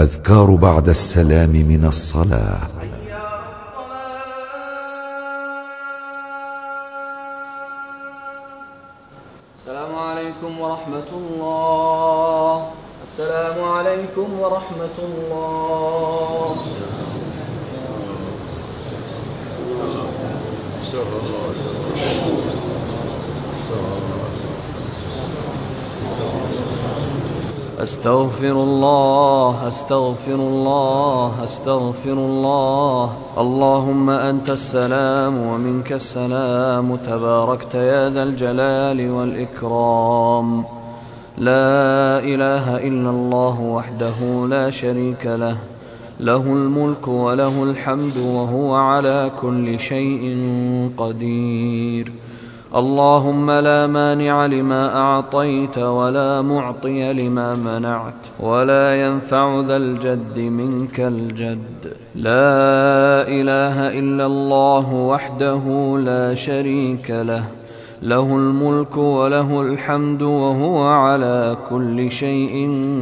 أذكار بعد السلام من الصلاة. السلام عليكم ورحمة الله. السلام عليكم ورحمة الله. أستغفر الله أستغفر الله أستغفر الله. اللهم أنت السلام ومنك السلام، تباركت يا ذا الجلال والإكرام. لا إله إلا الله وحده لا شريك له، له الملك وله الحمد وهو على كل شيء قدير. اللهم لا مانع لما أعطيت ولا معطي لما منعت، ولا ينفع ذا الجد منك الجد. لا إله إلا الله وحده لا شريك له، له الملك وله الحمد وهو على كل شيء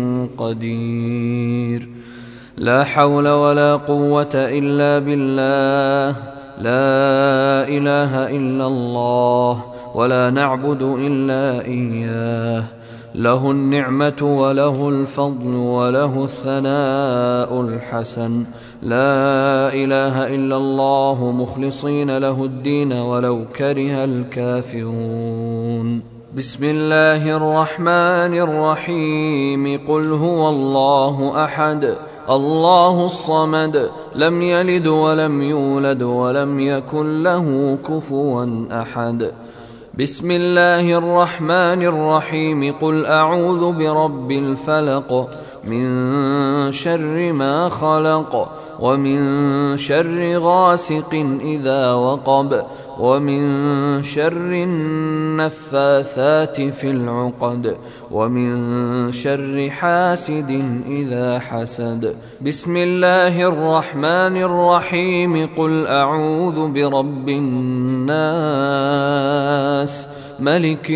قدير. لا حول ولا قوة إلا بالله. لا إله إلا الله ولا نعبد إلا إياه. له النعمة وله الفضل وله الثناء الحسن. لا إله إلا الله مخلصين له الدين ولو كره الكافرون. بسم الله الرحمن الرحيم. قل هو الله أحد الله الصمد، لم يلد ولم يولد ولم يكن له كفوا أحد. بسم الله الرحمن الرحيم. قل أعوذ برب الفلق، من شر ما خلق، ومن شر غاسق إذا وقب، ومن شر النفاثات في العقد، ومن شر حاسد إذا حسد. بسم الله الرحمن الرحيم. قل أعوذ برب الناس، ملك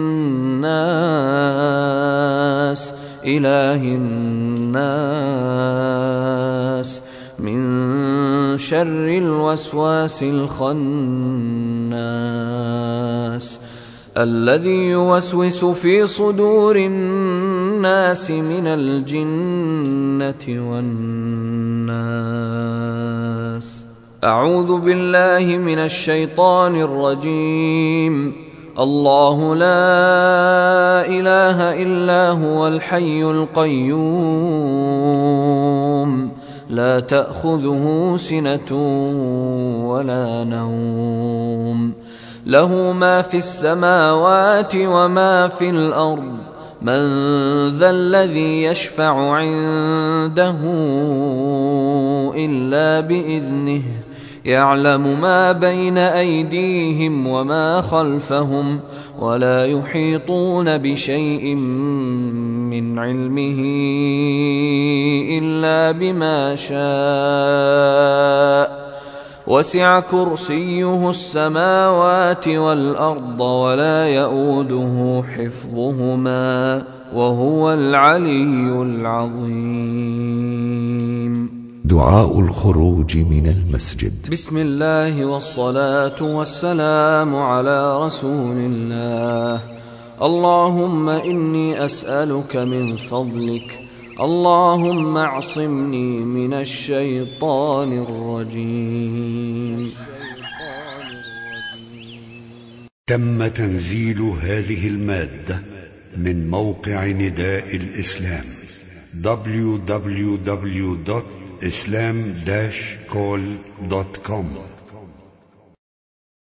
الناس، إله الناس، من شر الوسواس الخناس، الذي يوسوس في صدور الناس من الجنة والناس. أعوذ بالله من الشيطان الرجيم. الله لا إله إلا هو الحي القيوم، لا تأخذه سنة ولا نوم، له ما في السماوات وما في الأرض. من ذا الذي يشفع عنده إلا بإذنه، يعلم ما بين أيديهم وما خلفهم، ولا يحيطون بشيء من علمه إلا بما شاء. وسع كرسيه السماوات والأرض ولا يؤوده حفظهما وهو العلي العظيم. دعاء الخروج من المسجد. بسم الله والصلاة والسلام على رسول الله. اللهم إني أسألك من فضلك، اللهم اعصمني من الشيطان الرجيم. تم تنزيل هذه المادة من موقع نداء الإسلام www.islam-call.com